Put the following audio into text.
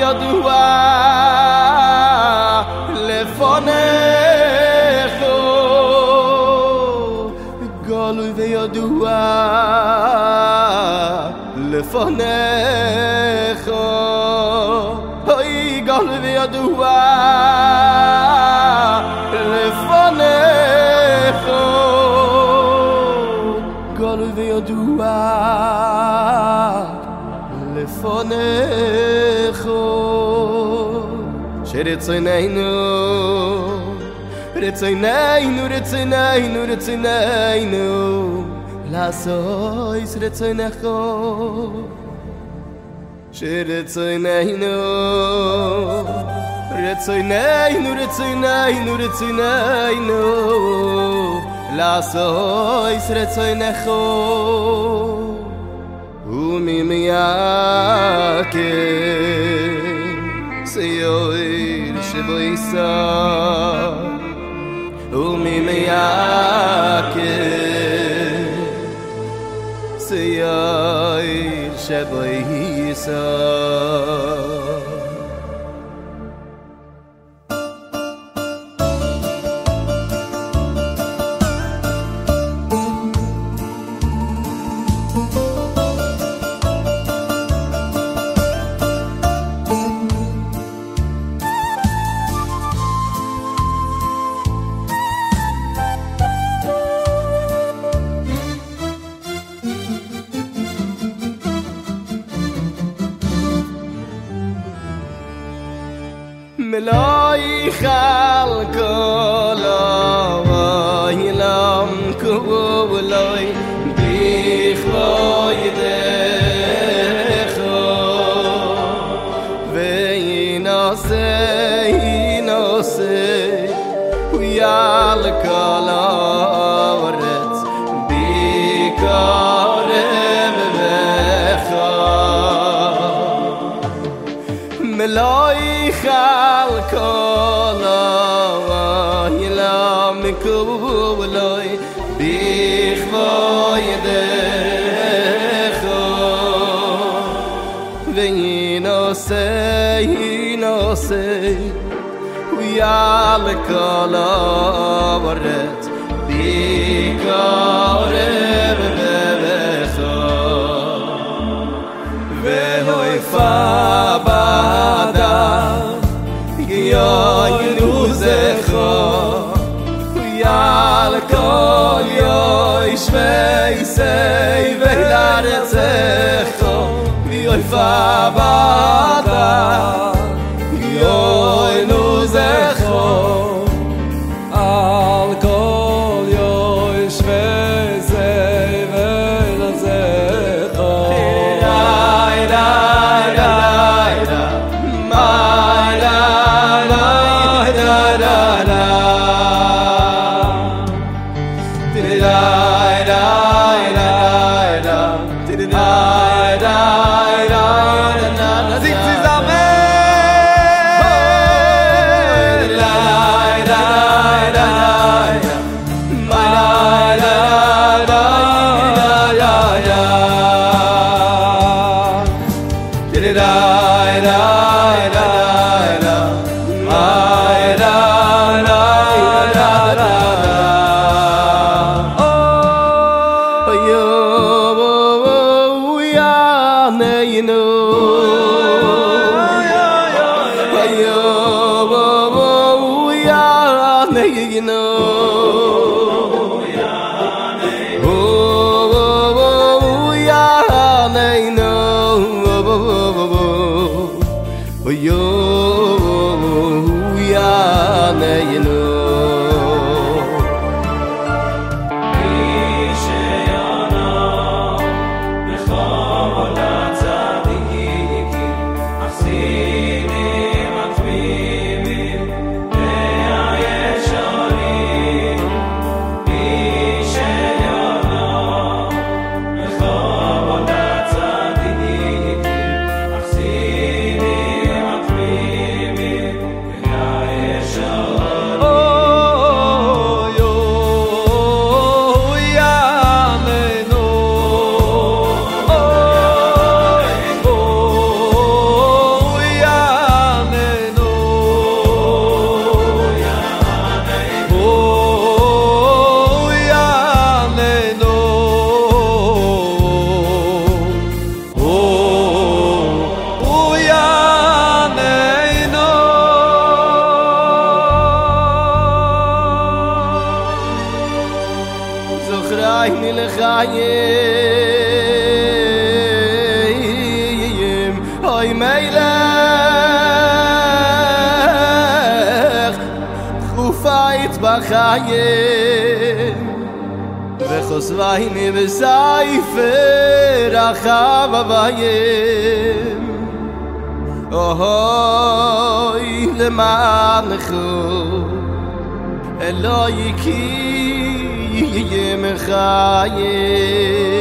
וידוע לפניך גלוי וידוע לפניך אוי גלוי וידוע לפניך גלוי וידוע לפניך שרצוננו רצוננו רצוננו רצוננו לעשות רצונך שרצוננו רצוננו רצוננו רצוננו לעשות רצונך וממייקר סיור שבויסר וממייקר סיור שבויסר ملاي خلق الله يلام كولاي بخواي دخو ويناسي ناسي ويالك الأورد بكارم بخا ملاي خلق الله يلام كولاي بخواي دخو ويناسي ناسي ويالك الأورد بكارم بخا وهوي فابدا يا ينوزخا ويا الكل يا يشفي سيفي لارتخا ويا فابدا يا ينوزخا الكل يا يشفي سيفي لارتخا Oh בחיים אוי מלך חופית בחיים וחוסבייני בסייפר רחב אביים אוי למענכו אלוהי כי ימי חיים